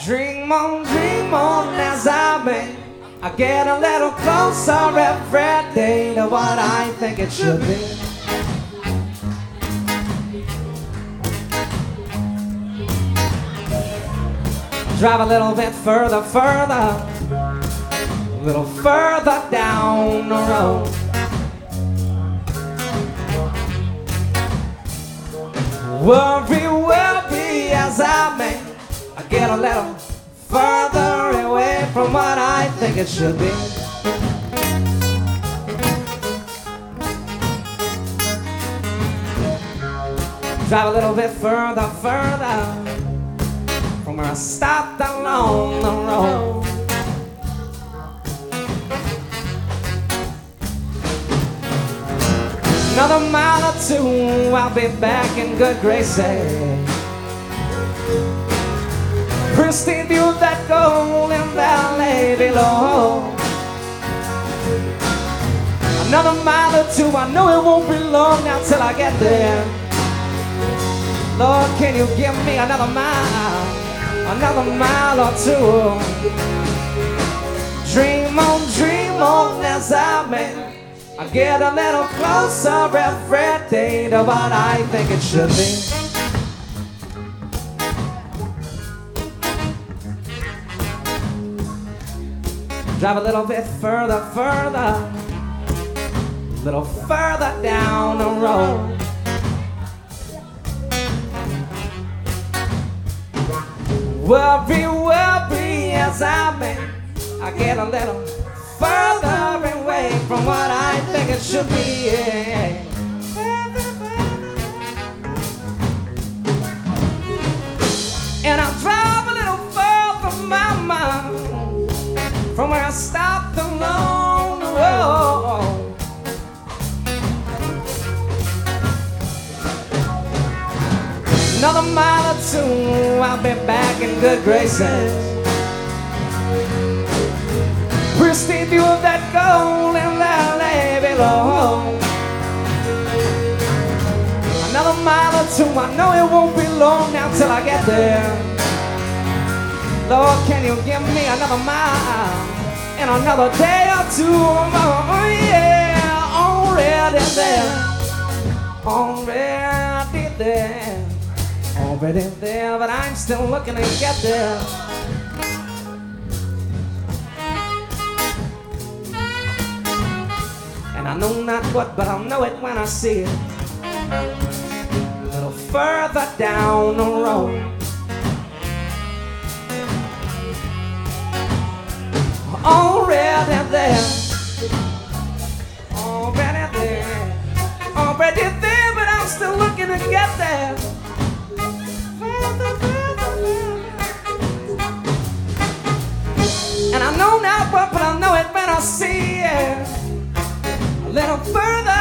Dream on as I may. I get a little closer every day to what I think it should be. Drive a little bit further, a little further down the road. Worry as I may. I get a little further away from what I think it should be. Drive a little bit further from where I stopped along the road. Another mile or two, I'll be back in good graces. Pristine view of that golden valley below. Another mile or two, I know it won't be long now till I get there. Lord, can you give me another mile or two? Dream on as I may. I get a little closer every day to what I think it should be. Drive a little bit further, a little further down the road. Worry as I may. I get a little further away from what I think it should be. And I drive a little further from my mind, from where I stopped along the road. Another mile or two, I'll be back in good graces. Pristine view of that golden valley below. Another mile or two, I know it won't be long now till I get there. Lord, can you give me another mile and another day or two? Oh yeah, already there, but I'm still looking to get there. And I know not what, but I'll know it when I see it. A little further down the road. Already there, but I'm still looking to get there. And I know not what, but I know it when I see it. A little further